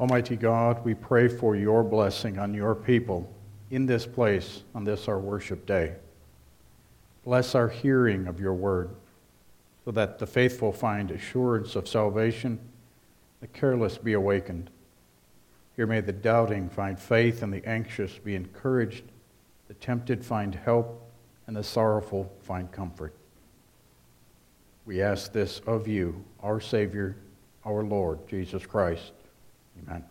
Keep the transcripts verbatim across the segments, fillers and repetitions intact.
Almighty God, we pray for your blessing on your people in this place on this our worship day. Bless our hearing of your word, so that the faithful find assurance of salvation, the careless be awakened. Here may the doubting find faith, and the anxious be encouraged, the tempted find help, and the sorrowful find comfort. We ask this of you, our Savior, our Lord, Jesus Christ. Amen.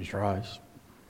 Please rise.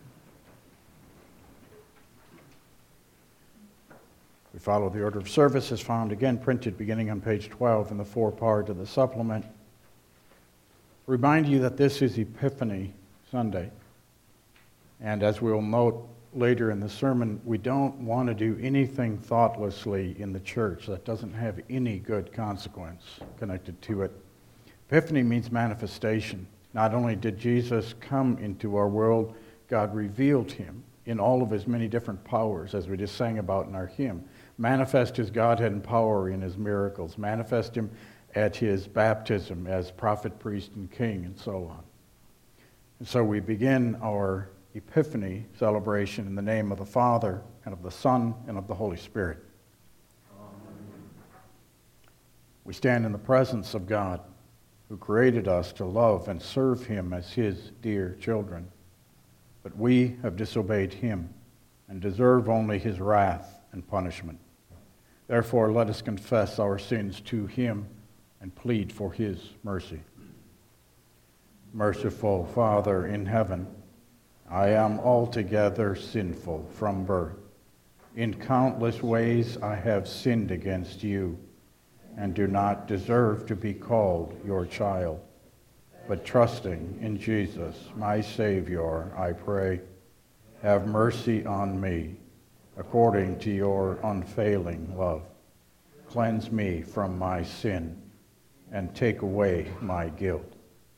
We follow the order of service as found again printed beginning on page twelve in the four-part of the supplement. Remind you that this is Epiphany Sunday. And as we'll note later in the sermon, we don't want to do anything thoughtlessly in the church that doesn't have any good consequence connected to it. Epiphany means manifestation. Not only did Jesus come into our world, God revealed him in all of his many different powers, as we just sang about in our hymn. Manifest his Godhead and power in his miracles. Manifest him at his baptism as prophet, priest, and king, and so on. And so we begin our Epiphany celebration in the name of the Father, and of the Son, and of the Holy Spirit. Amen. We stand in the presence of God, who created us to love and serve him as his dear children. But we have disobeyed him and deserve only his wrath and punishment. Therefore, let us confess our sins to him and plead for his mercy. Merciful Father in heaven, I am altogether sinful from birth. In countless ways I have sinned against you and do not deserve to be called your child. But trusting in Jesus, my Savior, I pray, have mercy on me according to your unfailing love. Cleanse me from my sin and take away my guilt.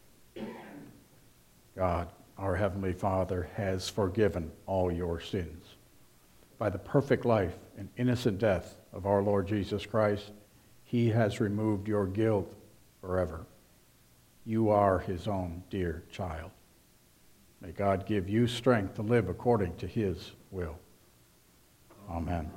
God, our Heavenly Father, has forgiven all your sins. By the perfect life and innocent death of our Lord Jesus Christ, he has removed your guilt forever. You are his own dear child. May God give you strength to live according to his will. Amen.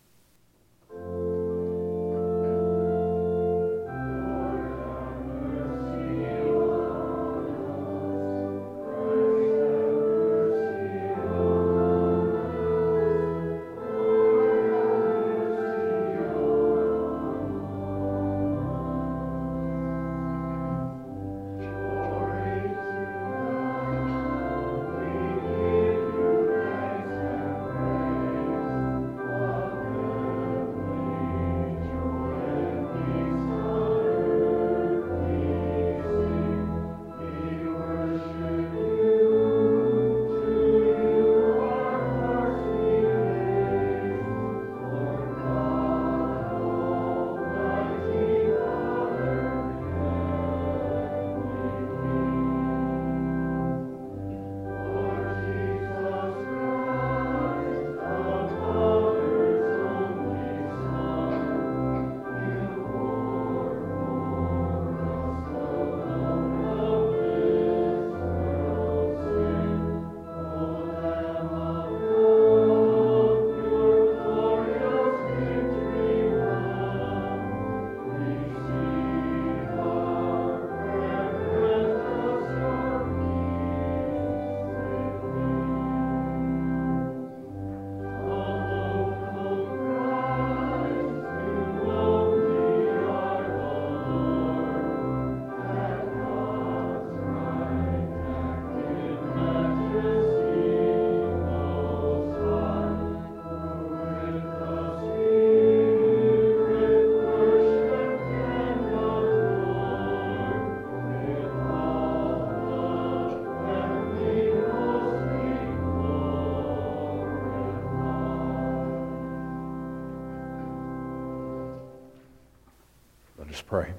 Let us pray.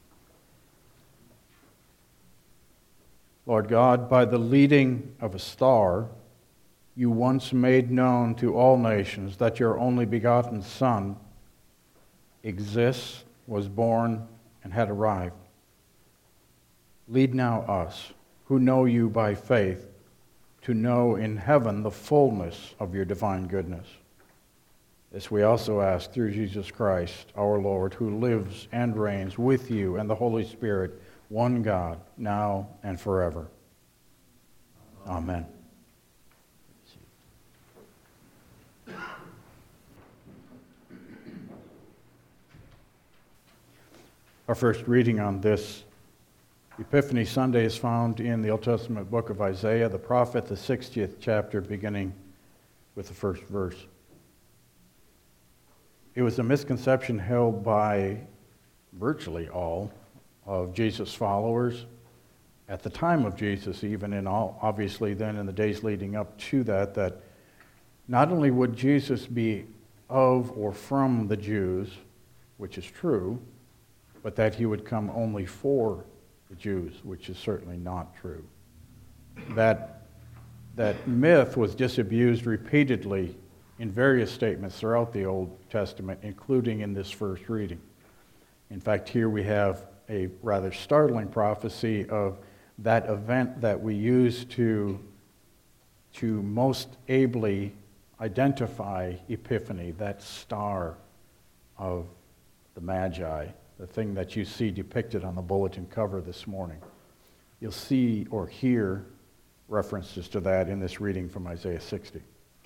Lord God, by the leading of a star, you once made known to all nations that your only begotten Son exists, was born, and had arrived. Lead now us, who know you by faith, to know in heaven the fullness of your divine goodness. This we also ask through Jesus Christ, our Lord, who lives and reigns with you and the Holy Spirit, one God, now and forever. Amen. Our first reading on this Epiphany Sunday is found in the Old Testament book of Isaiah, the prophet, the sixtieth chapter, beginning with the first verse. It was a misconception held by virtually all of Jesus' followers at the time of Jesus, even in all, obviously then in the days leading up to that, that not only would Jesus be of or from the Jews, which is true, but that he would come only for the Jews, which is certainly not true. That, that myth was disabused repeatedly in various statements throughout the Old Testament, including in this first reading. In fact, here we have a rather startling prophecy of that event that we use to, to most ably identify Epiphany, that star of the Magi, the thing that you see depicted on the bulletin cover this morning. You'll see or hear references to that in this reading from Isaiah sixty.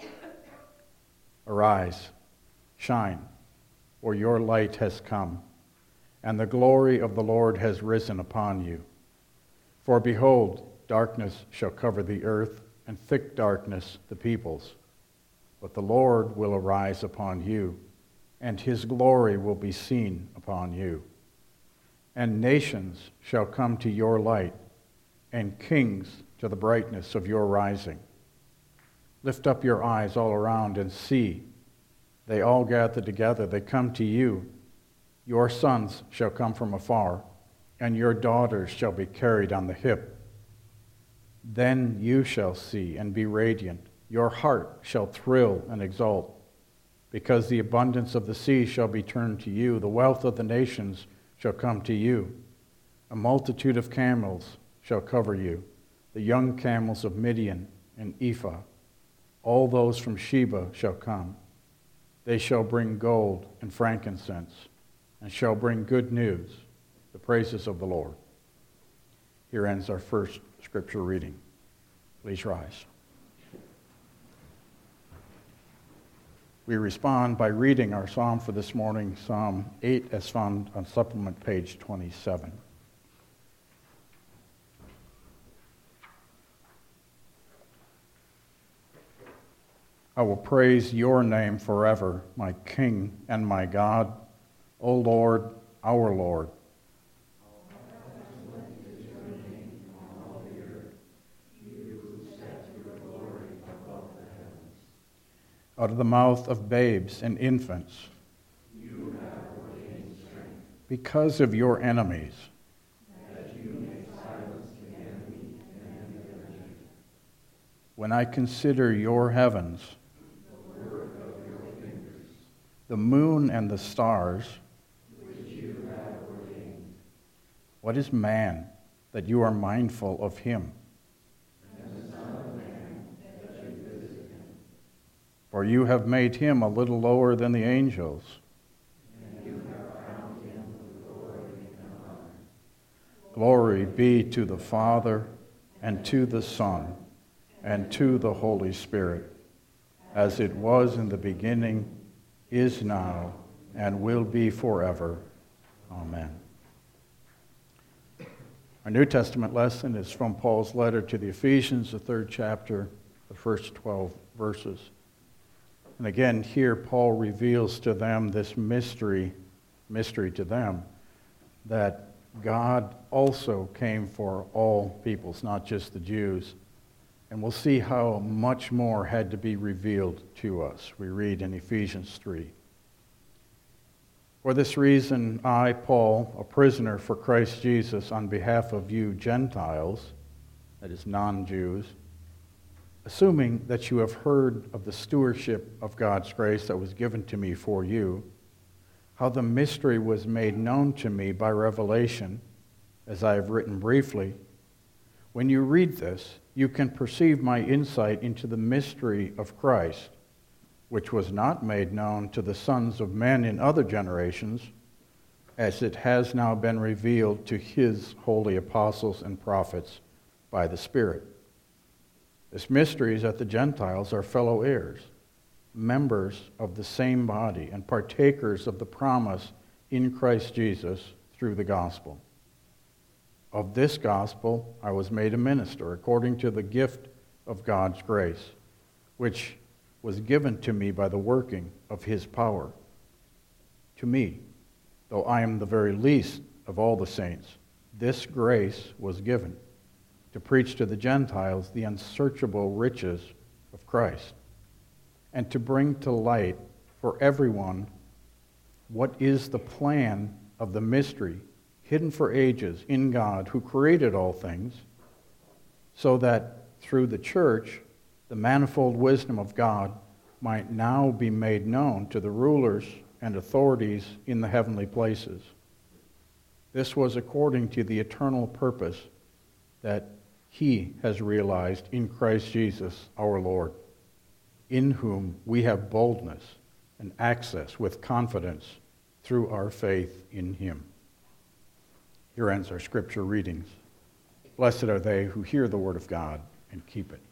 Arise, shine, for your light has come, and the glory of the Lord has risen upon you. For behold, darkness shall cover the earth, and thick darkness the peoples. But the Lord will arise upon you, and his glory will be seen upon you. And nations shall come to your light, and kings to the brightness of your rising. Lift up your eyes all around and see. They all gather together, they come to you. Your sons shall come from afar, and your daughters shall be carried on the hip. Then you shall see and be radiant. Your heart shall thrill and exult, because the abundance of the sea shall be turned to you. The wealth of the nations shall come to you. A multitude of camels shall cover you, the young camels of Midian and Ephah. All those from Sheba shall come. They shall bring gold and frankincense, and shall bring good news, the praises of the Lord. Here ends our first scripture reading. Please rise. We respond by reading our psalm for this morning, Psalm eight, as found on supplement page twenty-seven. I will praise your name forever, my King and my God, O Lord, our Lord. Out of the mouth of babes and infants, you have ordained strength. Because of your enemies, that you may silence the enemy and the enemy. When I consider your heavens, the work of your fingers, the moon and the stars, which you have ordained. What is man that you are mindful of him? For you have made him a little lower than the angels. And you have crowned him with glory and honor. Glory be to the Father, and to the Son, and to the Holy Spirit, as it was in the beginning, is now, and will be forever. Amen. Our New Testament lesson is from Paul's letter to the Ephesians, the third chapter, the first twelve verses. And again, here Paul reveals to them this mystery, mystery to them, that God also came for all peoples, not just the Jews. And we'll see how much more had to be revealed to us. We read in Ephesians three. For this reason, I, Paul, a prisoner for Christ Jesus, on behalf of you Gentiles, that is non-Jews, assuming that you have heard of the stewardship of God's grace that was given to me for you, how the mystery was made known to me by revelation, as I have written briefly. When you read this, you can perceive my insight into the mystery of Christ, which was not made known to the sons of men in other generations, as it has now been revealed to his holy apostles and prophets by the Spirit. This mystery is that the Gentiles are fellow heirs, members of the same body, and partakers of the promise in Christ Jesus through the gospel. Of this gospel I was made a minister according to the gift of God's grace, which was given to me by the working of his power. To me, though I am the very least of all the saints, this grace was given, to preach to the Gentiles the unsearchable riches of Christ, and to bring to light for everyone what is the plan of the mystery hidden for ages in God who created all things, so that through the church the manifold wisdom of God might now be made known to the rulers and authorities in the heavenly places. This was according to the eternal purpose that he has realized in Christ Jesus our Lord, in whom we have boldness and access with confidence through our faith in him. Here ends our scripture readings. Blessed are they who hear the word of God and keep it.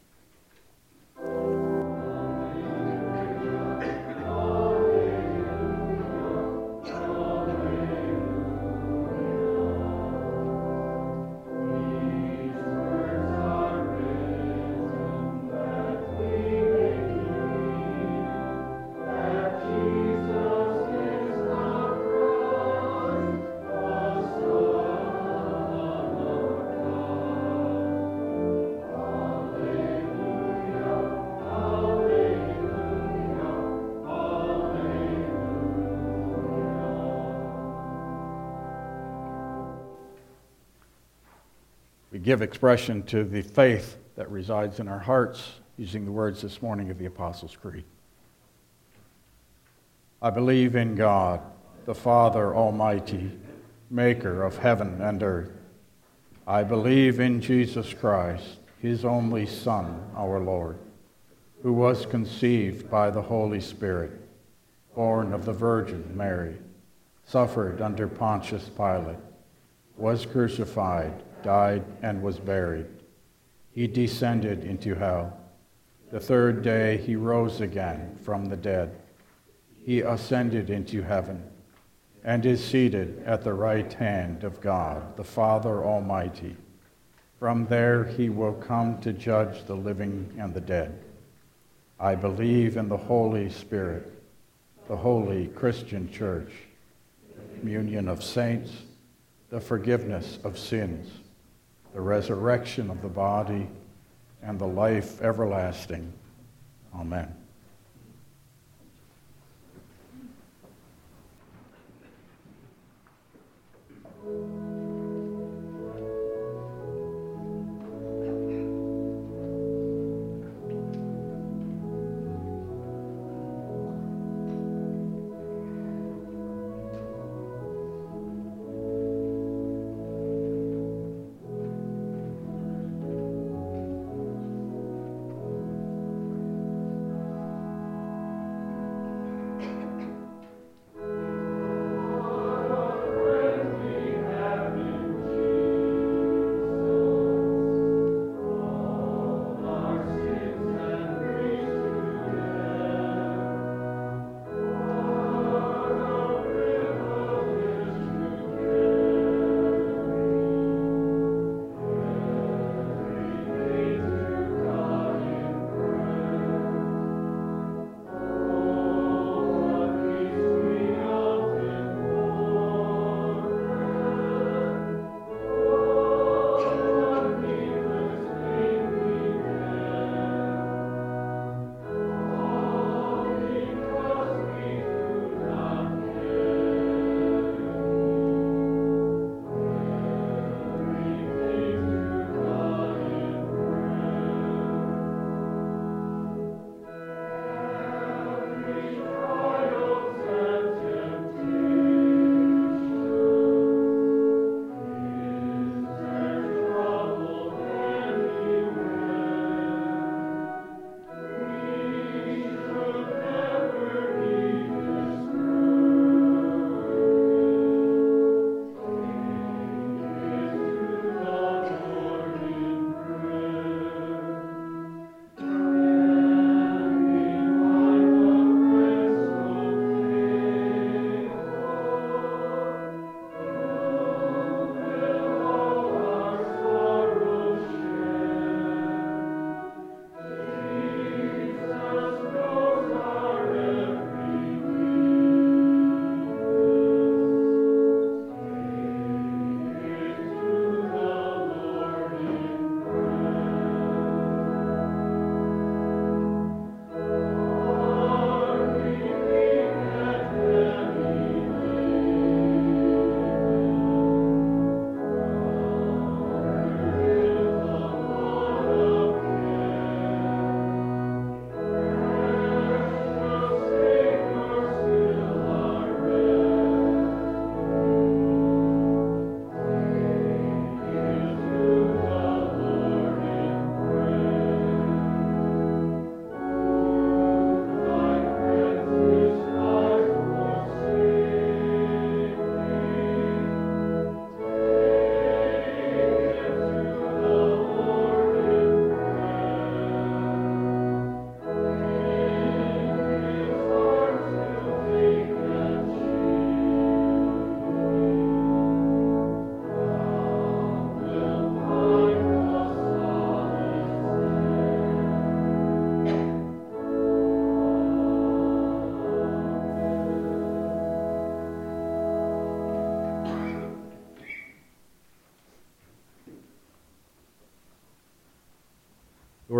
We give expression to the faith that resides in our hearts using the words this morning of the Apostles' Creed. I believe in God, the Father Almighty, maker of heaven and earth. I believe in Jesus Christ, his only Son, our Lord, who was conceived by the Holy Spirit, born of the Virgin Mary, suffered under Pontius Pilate, was crucified, died, and was buried. He descended into hell. The third day he rose again from the dead. He ascended into heaven and is seated at the right hand of God, the Father Almighty. From there he will come to judge the living and the dead. I believe in the Holy Spirit, the holy Christian Church, the communion of saints, the forgiveness of sins, the resurrection of the body, and the life everlasting. Amen.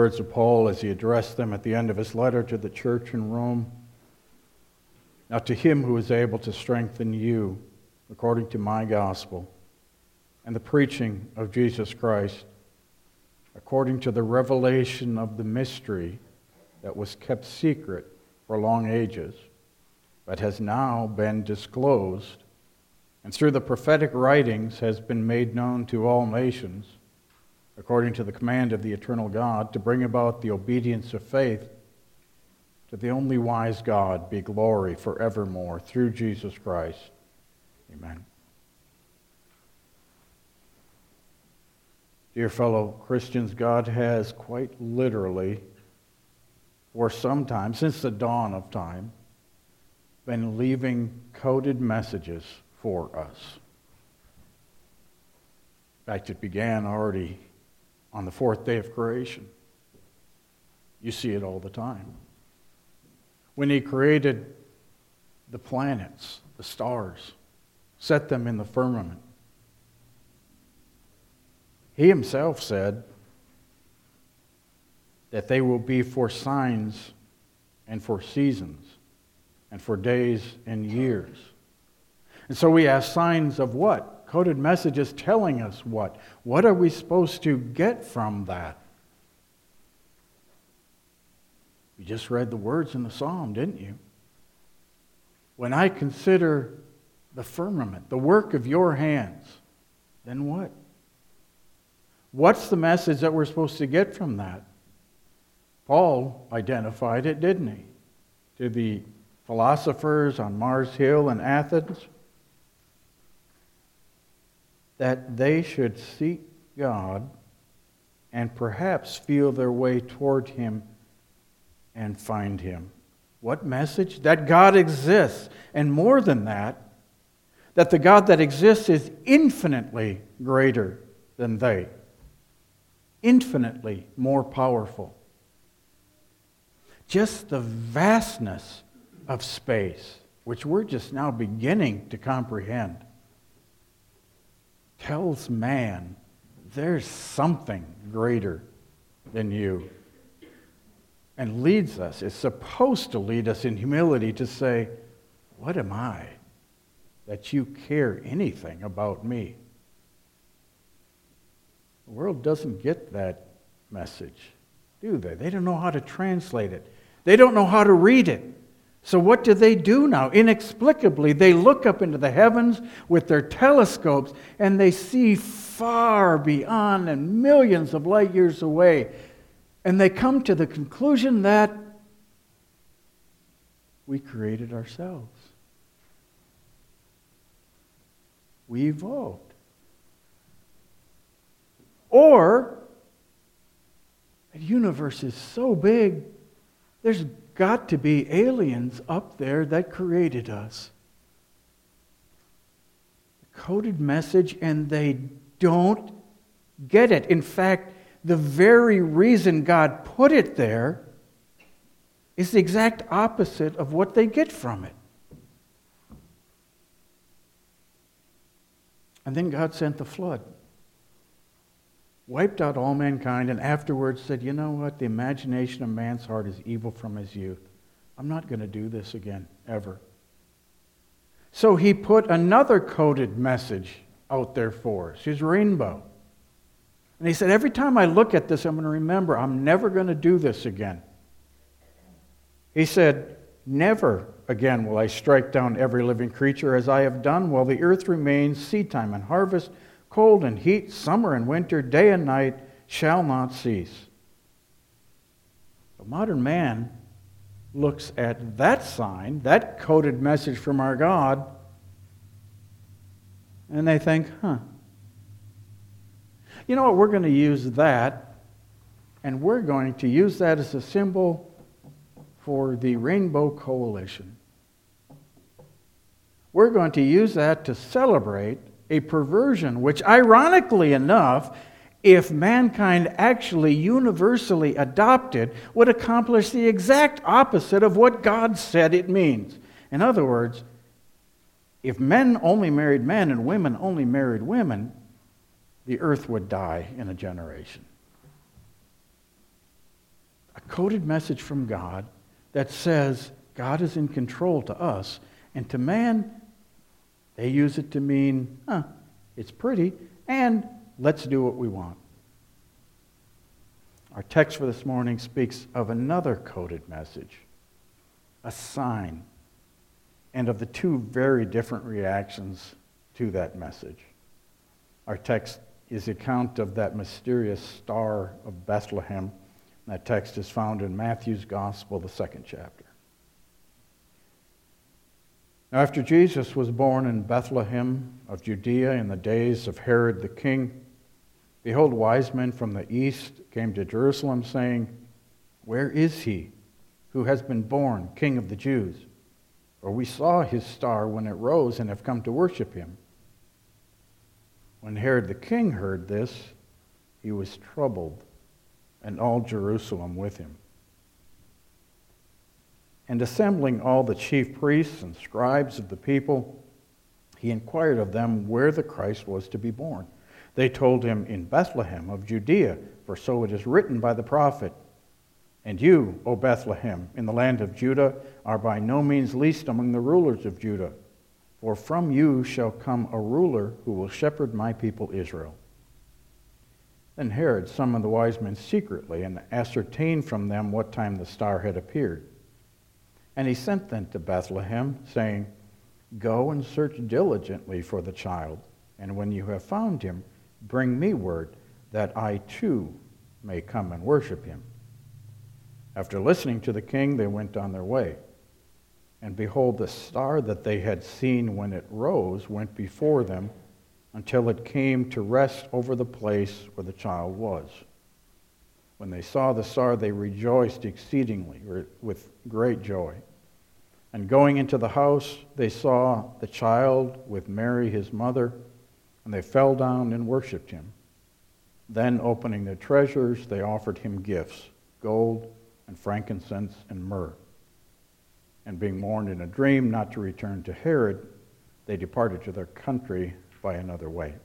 words of Paul as he addressed them at the end of his letter to the church in Rome. Now to him who is able to strengthen you according to my gospel and the preaching of Jesus Christ, according to the revelation of the mystery that was kept secret for long ages, but has now been disclosed, and through the prophetic writings has been made known to all nations, according to the command of the eternal God, to bring about the obedience of faith. To the only wise God be glory forevermore through Jesus Christ. Amen. Dear fellow Christians, God has quite literally, for some time, since the dawn of time, been leaving coded messages for us. In fact, it began already on the fourth day of creation. You see it all the time. When he created the planets, the stars, set them in the firmament, he himself said that they will be for signs and for seasons and for days and years. And so we have signs of what? Coded messages telling us what? What are we supposed to get from that? You just read the words in the psalm, didn't you? When I consider the firmament, the work of your hands, then what? What's the message that we're supposed to get from that? Paul identified it, didn't he? To the philosophers on Mars Hill in Athens, that they should seek God and perhaps feel their way toward Him and find Him. What message? That God exists, and more than that, that the God that exists is infinitely greater than they, infinitely more powerful. Just the vastness of space, which we're just now beginning to comprehend, tells man there's something greater than you, and leads us, is supposed to lead us in humility to say, what am I that you care anything about me? The world doesn't get that message, do they? They don't know how to translate it. They don't know how to read it. So what do they do now? Inexplicably, they look up into the heavens with their telescopes and they see far beyond and millions of light years away. And they come to the conclusion that we created ourselves. We evolved. Or, the universe is so big, there's got to be aliens up there that created us. The coded message, and they don't get it. In fact, the very reason God put it there is the exact opposite of what they get from it. And then God sent the flood. Wiped out all mankind, and afterwards said, you know what? The imagination of man's heart is evil from his youth. I'm not going to do this again, ever. So he put another coded message out there for us, his rainbow. And he said, every time I look at this, I'm going to remember I'm never going to do this again. He said, never again will I strike down every living creature as I have done while the earth remains, seedtime and harvest, cold and heat, summer and winter, day and night shall not cease. But modern man looks at that sign, that coded message from our God, and they think, huh, you know what, we're going to use that, and we're going to use that as a symbol for the Rainbow Coalition. We're going to use that to celebrate a perversion which, ironically enough, if mankind actually universally adopted, would accomplish the exact opposite of what God said it means. In other words, if men only married men and women only married women, the earth would die in a generation. A coded message from God that says God is in control to us, and to man, they use it to mean, huh, it's pretty, and let's do what we want. Our text for this morning speaks of another coded message, a sign, and of the two very different reactions to that message. Our text is the account of that mysterious star of Bethlehem. That text is found in Matthew's Gospel, the second chapter. Now, after Jesus was born in Bethlehem of Judea in the days of Herod the king, behold, wise men from the east came to Jerusalem, saying, "Where is he who has been born King of the Jews? For we saw his star when it rose and have come to worship him." When Herod the king heard this, he was troubled, and all Jerusalem with him. And assembling all the chief priests and scribes of the people, he inquired of them where the Christ was to be born. They told him, "In Bethlehem of Judea, for so it is written by the prophet, 'And you, O Bethlehem, in the land of Judah, are by no means least among the rulers of Judah, for from you shall come a ruler who will shepherd my people Israel.' Then Herod summoned the wise men secretly and ascertained from them what time the star had appeared. And he sent them to Bethlehem, saying, 'Go and search diligently for the child, and when you have found him, bring me word, that I too may come and worship him.' After listening to the king, they went on their way. And behold, the star that they had seen when it rose went before them until it came to rest over the place where the child was. When they saw the star, they rejoiced exceedingly with great joy. And going into the house, they saw the child with Mary his mother, and they fell down and worshipped him. Then, opening their treasures, they offered him gifts, gold and frankincense and myrrh. And being warned in a dream not to return to Herod, they departed to their country by another way."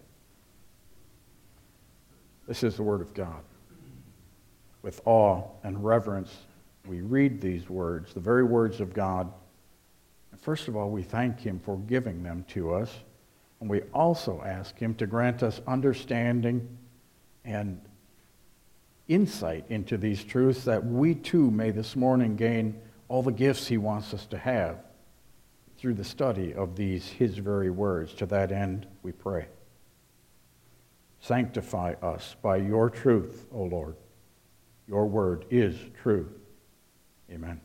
This is the word of God. With awe and reverence, we read these words, the very words of God. And first of all, we thank him for giving them to us. And we also ask him to grant us understanding and insight into these truths, that we too may this morning gain all the gifts he wants us to have through the study of these his very words. To that end, we pray. Sanctify us by your truth, O Lord. Your word is truth. Amen.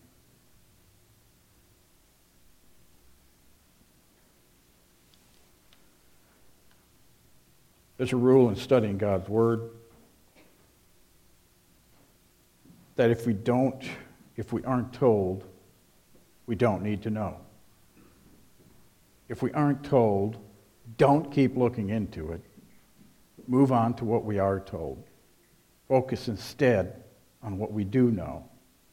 There's a rule in studying God's word that if we don't, if we aren't told, we don't need to know. If we aren't told, don't keep looking into it. Move on to what we are told. Focus instead on what we do know.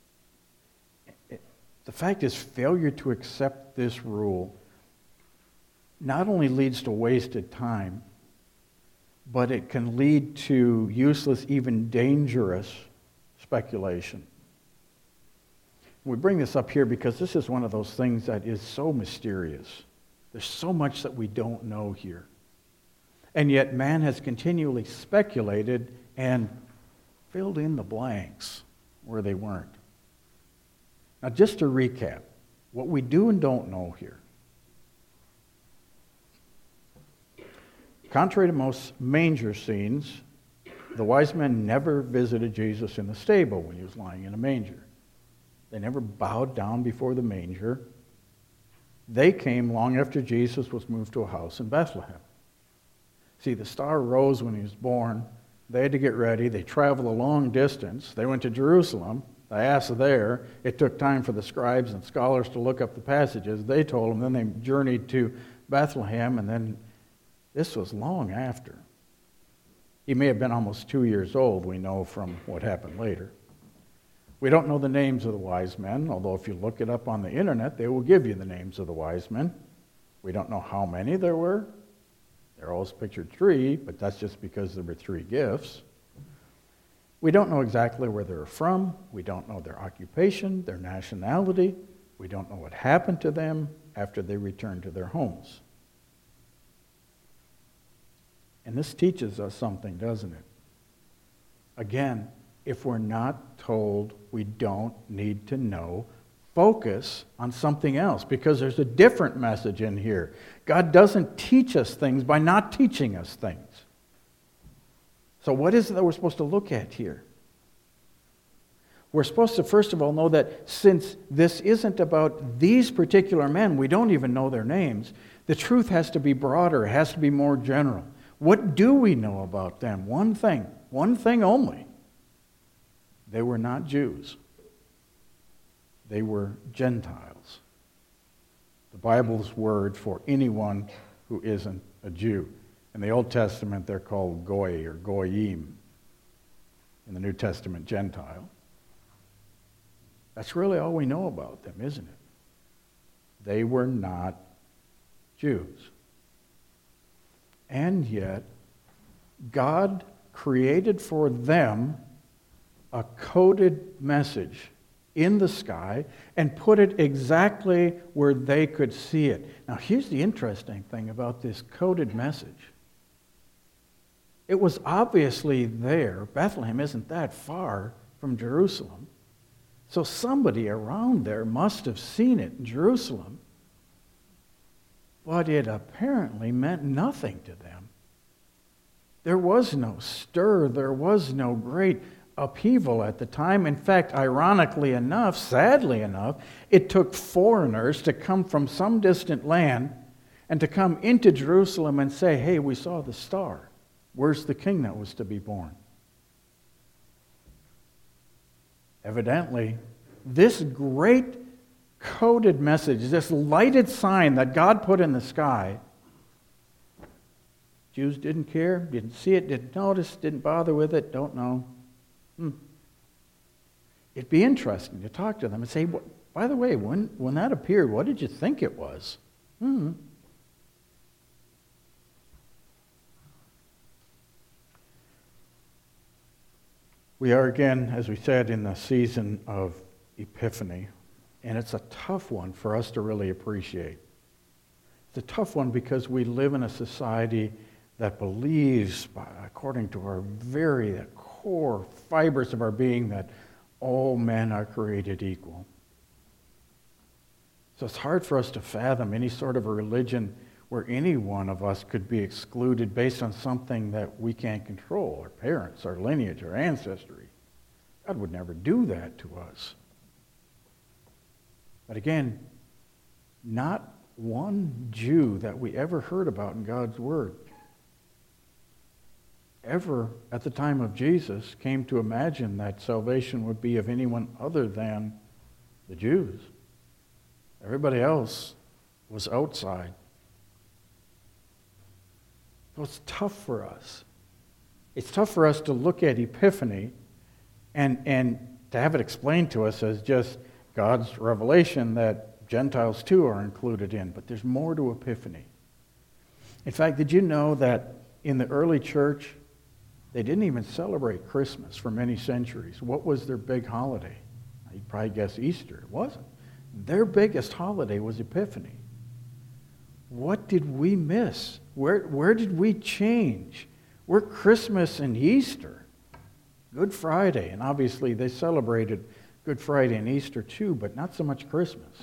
The fact is, failure to accept this rule not only leads to wasted time, but it can lead to useless, even dangerous speculation. We bring this up here because this is one of those things that is so mysterious. There's so much that we don't know here. And yet man has continually speculated and filled in the blanks where they weren't. Now, just to recap, what we do and don't know here. Contrary to most manger scenes, the wise men never visited Jesus in the stable when he was lying in a manger. They never bowed down before the manger. They came long after Jesus was moved to a house in Bethlehem. See, the star rose when he was born. They had to get ready. They traveled a long distance. They went to Jerusalem. They asked there. It took time for the scribes and scholars to look up the passages. They told them. Then they journeyed to Bethlehem, and then this was long after. He may have been almost two years old, we know from what happened later. We don't know the names of the wise men, although if you look it up on the internet, they will give you the names of the wise men. We don't know how many there were. They're always pictured three, but that's just because there were three gifts. We don't know exactly where they're from. We don't know their occupation, their nationality. We don't know what happened to them after they returned to their homes. And this teaches us something, doesn't it? Again, if we're not told, we don't need to know. Focus on something else, because there's a different message in here. God doesn't teach us things by not teaching us things. So what is it that we're supposed to look at here? We're supposed to, first of all, know that since this isn't about these particular men, we don't even know their names, the truth has to be broader, it has to be more general. What do we know about them? One thing, one thing only. They were not Jews. They were Gentiles. The Bible's word for anyone who isn't a Jew. In the Old Testament, they're called Goy or Goyim. In the New Testament, Gentile. That's really all we know about them, isn't it? They were not Jews. And yet, God created for them a coded message in the sky and put it exactly where they could see it. Now, here's the interesting thing about this coded message. It was obviously there. Bethlehem isn't that far from Jerusalem. So somebody around there must have seen it in Jerusalem. But it apparently meant nothing to them. There was no stir. There was no great upheaval at the time. In fact, ironically enough, sadly enough, it took foreigners to come from some distant land and to come into Jerusalem and say, hey, we saw the star. Where's the king that was to be born? Evidently, this great coded message, this lighted sign that God put in the sky, Jews didn't care, didn't see it, didn't notice, didn't bother with it, don't know. Hmm. It'd be interesting to talk to them and say, by the way, when, when that appeared, what did you think it was? Hmm. We are again, as we said, in the season of Epiphany, and it's a tough one for us to really appreciate. It's a tough one because we live in a society that believes, according to our very core fibers of our being, that all men are created equal. So it's hard for us to fathom any sort of a religion where any one of us could be excluded based on something that we can't control, our parents, our lineage, our ancestry. God would never do that to us. But again, not one Jew that we ever heard about in God's Word ever, at the time of Jesus, came to imagine that salvation would be of anyone other than the Jews. Everybody else was outside. So it's tough for us. It's tough for us to look at Epiphany and, and to have it explained to us as just God's revelation that Gentiles too are included in. But there's more to Epiphany. In fact, did you know that in the early church, they didn't even celebrate Christmas for many centuries? What was their big holiday? You'd probably guess Easter. It wasn't. Their biggest holiday was Epiphany. What did we miss? Where, where did we change? We're Christmas and Easter. Good Friday, and obviously they celebrated Good Friday and Easter too, but not so much Christmas.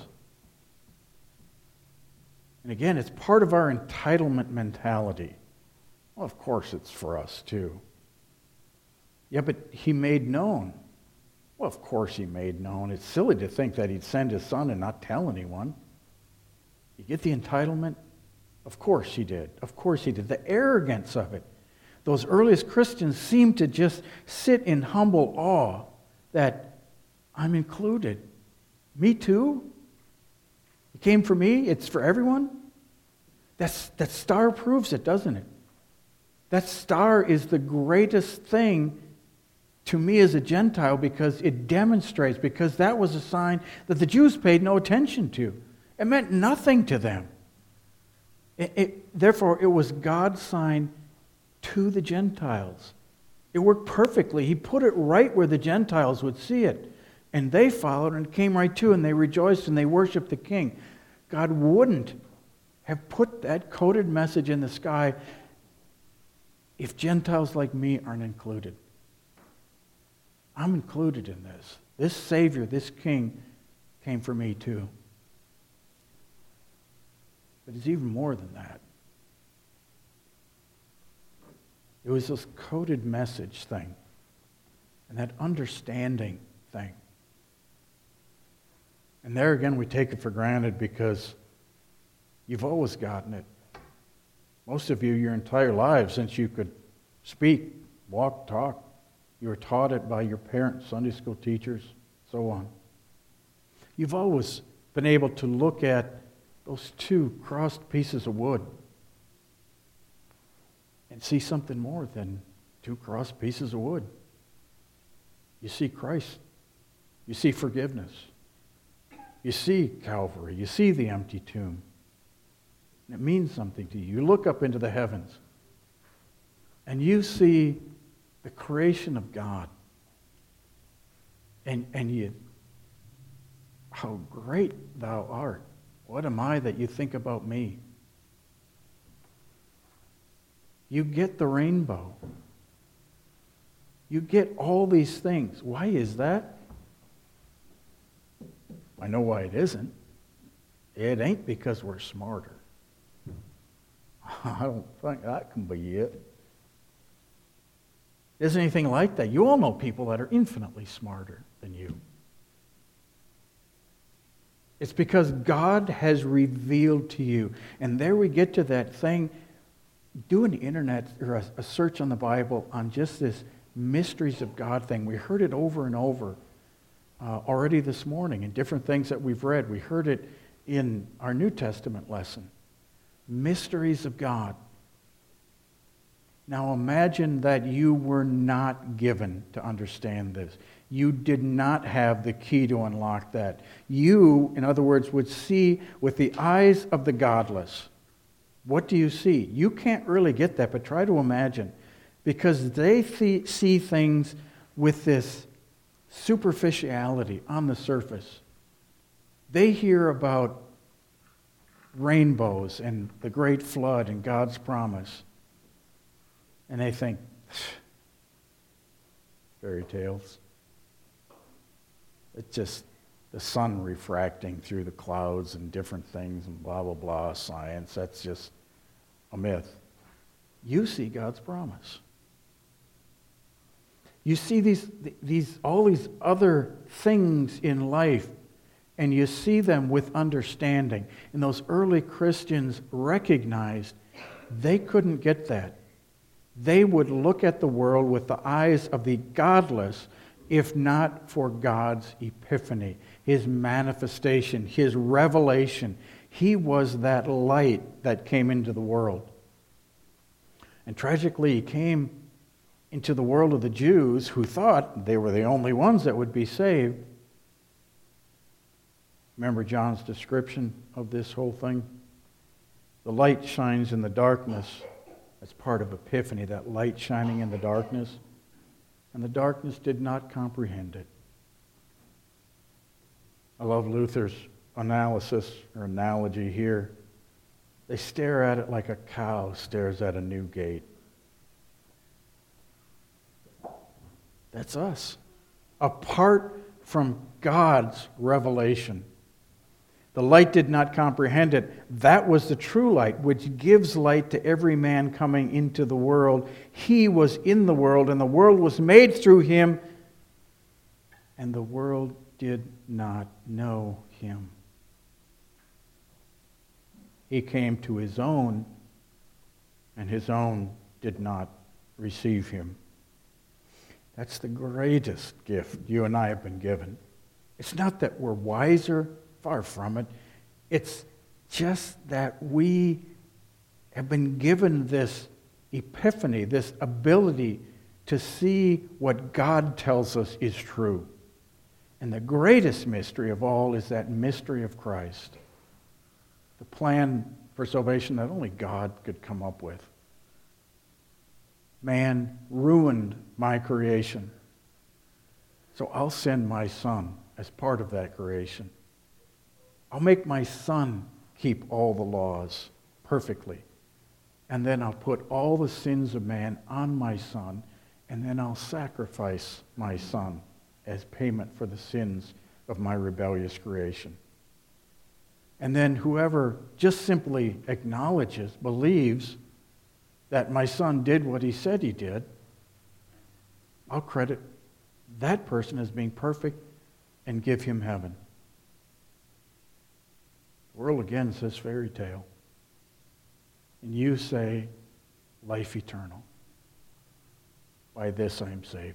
And again, it's part of our entitlement mentality. Well, of course it's for us too. Yeah, but he made known. Well, of course he made known. It's silly to think that he'd send his son and not tell anyone. You get the entitlement? Of course he did. Of course he did. The arrogance of it. Those earliest Christians seemed to just sit in humble awe that I'm included. Me too? It came for me? It's for everyone? That's, that star proves it, doesn't it? That star is the greatest thing to me as a Gentile because it demonstrates, because that was a sign that the Jews paid no attention to. It meant nothing to them. It, it, therefore, it was God's sign to the Gentiles. It worked perfectly. He put it right where the Gentiles would see it. And they followed and came right to, and they rejoiced and they worshiped the King. God wouldn't have put that coded message in the sky if Gentiles like me aren't included. I'm included in this. This Savior, this King, came for me too. But it's even more than that. It was this coded message thing and that understanding thing. And there again, we take it for granted because you've always gotten it. Most of you, your entire lives, since you could speak, walk, talk, you were taught it by your parents, Sunday school teachers, so on. You've always been able to look at those two crossed pieces of wood and see something more than two crossed pieces of wood. You see Christ. You see forgiveness. You see Calvary. You see the empty tomb. And it means something to you. You look up into the heavens and you see the creation of God. And, and you, how great thou art. What am I that you think about me? You get the rainbow. You get all these things. Why is that? I know why it isn't. It ain't because we're smarter. I don't think that can be it. Isn't anything like that. You all know people that are infinitely smarter than you. It's because God has revealed to you. And there we get to that thing. Do an internet or a, a search on the Bible on just this mysteries of God thing. We heard it over and over uh, already this morning in different things that we've read. We heard it in our New Testament lesson. Mysteries of God. Now imagine that you were not given to understand this. You did not have the key to unlock that. You, in other words, would see with the eyes of the godless. What do you see? You can't really get that, but try to imagine. Because they th- see things with this superficiality on the surface. They hear about rainbows and the great flood and God's promise. And they think, fairy tales. It's just the sun refracting through the clouds and different things and blah, blah, blah, science. That's just a myth. You see God's promise. You see these, these, all these other things in life, and you see them with understanding. And those early Christians recognized they couldn't get that. They would look at the world with the eyes of the godless, if not for God's epiphany, His manifestation, His revelation. He was that light that came into the world. And tragically, He came into the world of the Jews who thought they were the only ones that would be saved. Remember John's description of this whole thing? The light shines in the darkness. That's part of Epiphany, that light shining in the darkness. And the darkness did not comprehend it. I love Luther's analysis or analogy here. They stare at it like a cow stares at a new gate. That's us. Apart from God's revelation. The light did not comprehend it. That was the true light, which gives light to every man coming into the world. He was in the world, and the world was made through Him, and the world did not know Him. He came to His own, and His own did not receive Him. That's the greatest gift you and I have been given. It's not that we're wiser, far from it. It's just that we have been given this epiphany, this ability to see what God tells us is true. And the greatest mystery of all is that mystery of Christ. The plan for salvation that only God could come up with. Man ruined my creation. So I'll send my son as part of that creation. I'll make my son keep all the laws perfectly. And then I'll put all the sins of man on my son, and then I'll sacrifice my son as payment for the sins of my rebellious creation. And then whoever just simply acknowledges, believes that my son did what he said he did, I'll credit that person as being perfect and give him heaven. The world again says fairy tale. And you say life eternal. By this I am saved.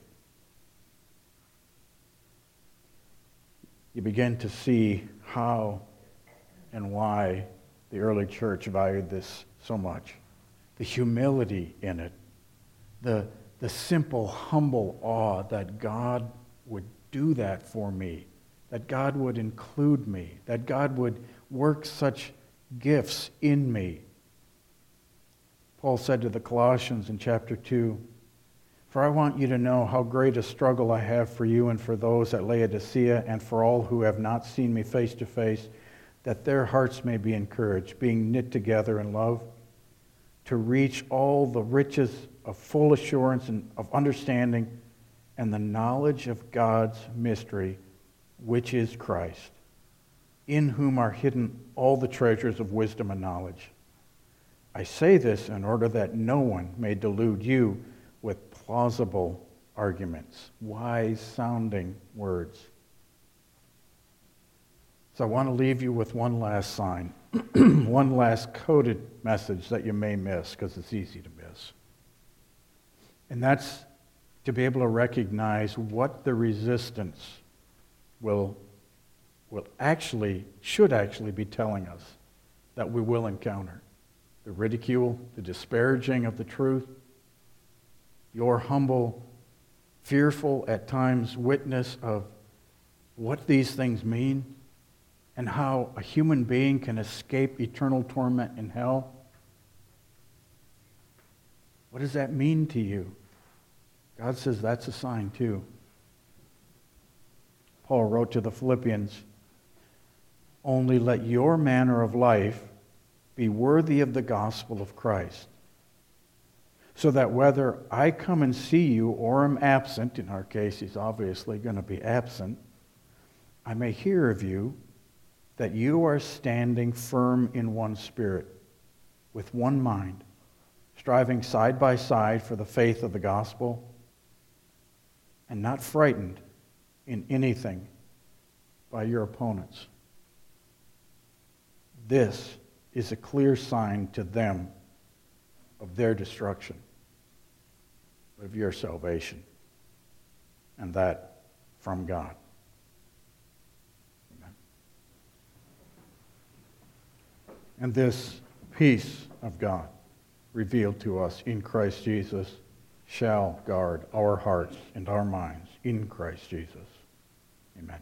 You begin to see how and why the early church valued this so much. The humility in it. The, the simple, humble awe that God would do that for me. That God would include me. That God would work such gifts in me. Paul said to the Colossians in chapter two, "For I want you to know how great a struggle I have for you and for those at Laodicea and for all who have not seen me face to face, that their hearts may be encouraged, being knit together in love, to reach all the riches of full assurance and of understanding and the knowledge of God's mystery, which is Christ, in whom are hidden all the treasures of wisdom and knowledge. I say this in order that no one may delude you with plausible arguments," wise-sounding words. So I want to leave you with one last sign, one last coded message that you may miss, because it's easy to miss. And that's to be able to recognize what the resistance will, will actually, should actually be telling us that we will encounter. The ridicule, the disparaging of the truth, your humble, fearful at times witness of what these things mean and how a human being can escape eternal torment in hell. What does that mean to you? God says that's a sign too. Paul wrote to the Philippians, "Only let your manner of life be worthy of the gospel of Christ, so that whether I come and see you or am absent," in our case he's obviously going to be absent, "I may hear of you that you are standing firm in one spirit, with one mind, striving side by side for the faith of the gospel, and not frightened in anything by your opponents. This is a clear sign to them of their destruction, but of your salvation, and that from God." Amen. And this peace of God, revealed to us in Christ Jesus, shall guard our hearts and our minds in Christ Jesus. Amen.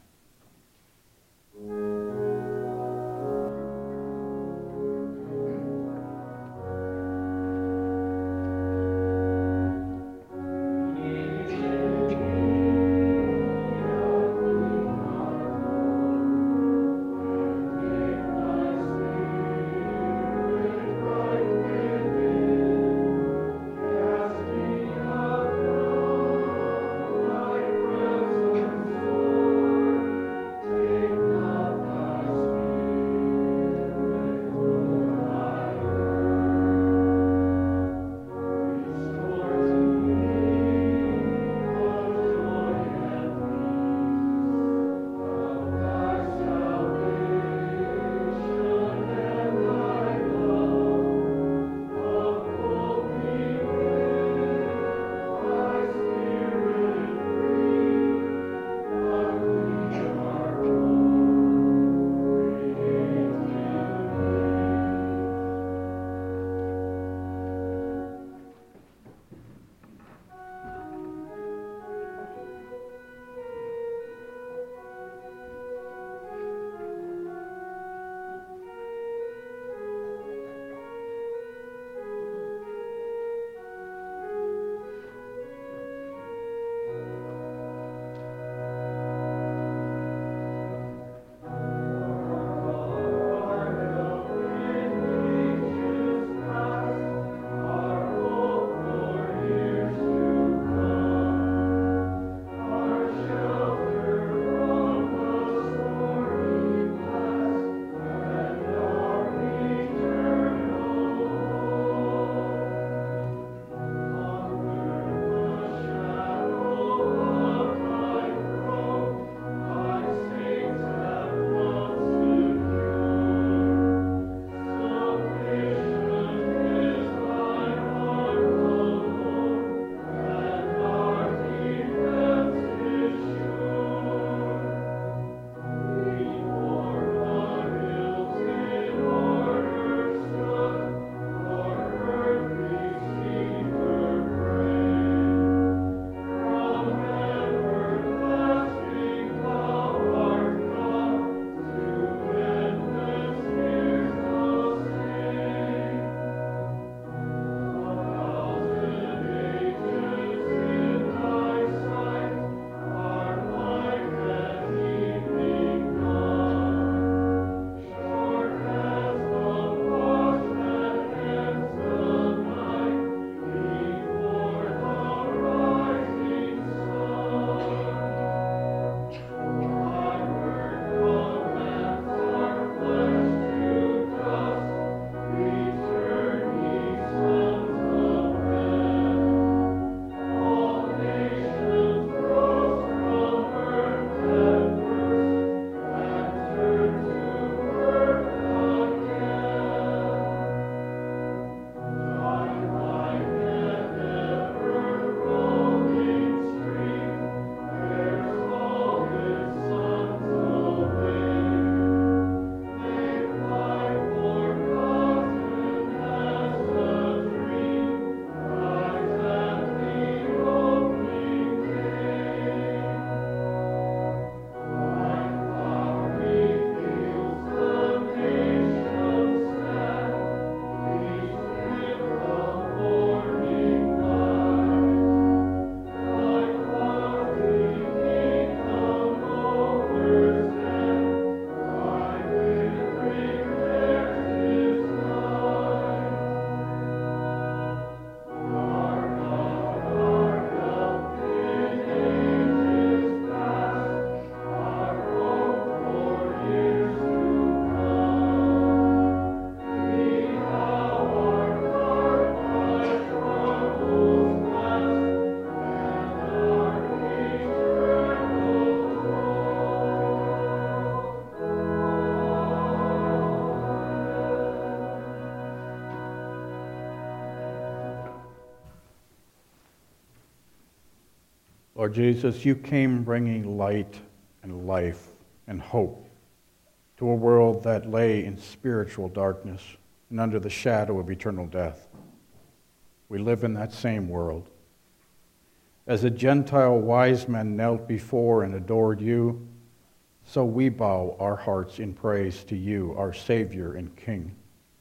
Lord Jesus, you came bringing light and life and hope to a world that lay in spiritual darkness and under the shadow of eternal death. We live in that same world. As the Gentile wise men knelt before and adored you, so we bow our hearts in praise to you, our Savior and King.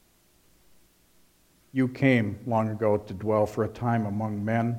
You came long ago to dwell for a time among men.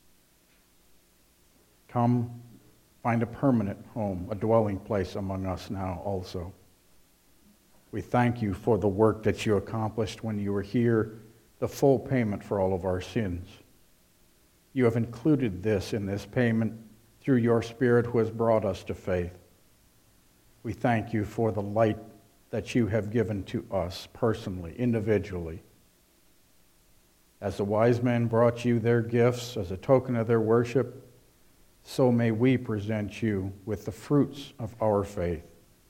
Come, find a permanent home, a dwelling place among us now also. We thank you for the work that you accomplished when you were here, the full payment for all of our sins. You have included this in this payment through your Spirit who has brought us to faith. We thank you for the light that you have given to us personally, individually. As the wise men brought you their gifts as a token of their worship, so may we present you with the fruits of our faith.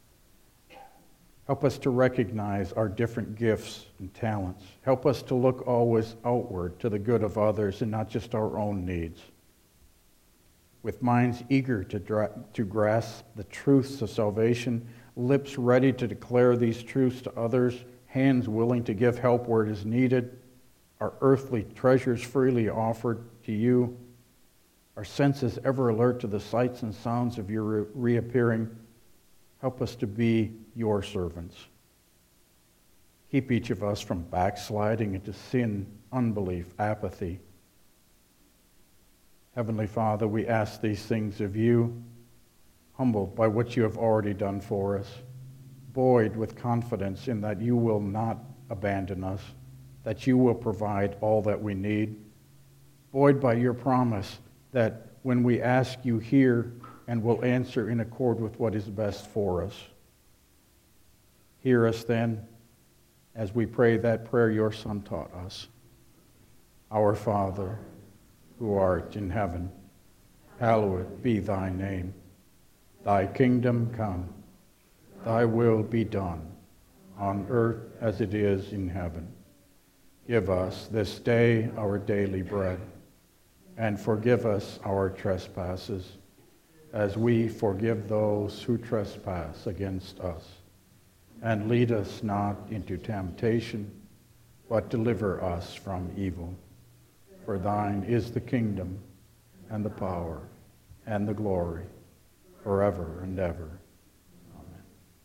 Help us to recognize our different gifts and talents. Help us to look always outward to the good of others and not just our own needs. With minds eager to, dra- to grasp the truths of salvation, lips ready to declare these truths to others, hands willing to give help where it is needed, our earthly treasures freely offered to you, our senses ever alert to the sights and sounds of your re- reappearing, help us to be your servants. Keep each of us from backsliding into sin, unbelief, apathy. Heavenly Father, we ask these things of you, humbled by what you have already done for us, buoyed with confidence in that you will not abandon us, that you will provide all that we need, buoyed by your promise that when we ask, you hear and will answer in accord with what is best for us. Hear us then as we pray that prayer your Son taught us. Our Father, who art in heaven, hallowed be thy name. Thy kingdom come, thy will be done, on earth as it is in heaven. Give us this day our daily bread, and forgive us our trespasses, as we forgive those who trespass against us. And lead us not into temptation, but deliver us from evil. For thine is the kingdom, and the power, and the glory, forever and ever. Amen.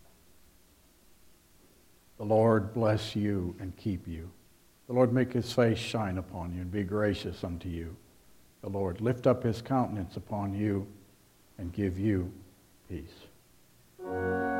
The Lord bless you and keep you. The Lord make his face shine upon you and be gracious unto you. The Lord lift up his countenance upon you and give you peace.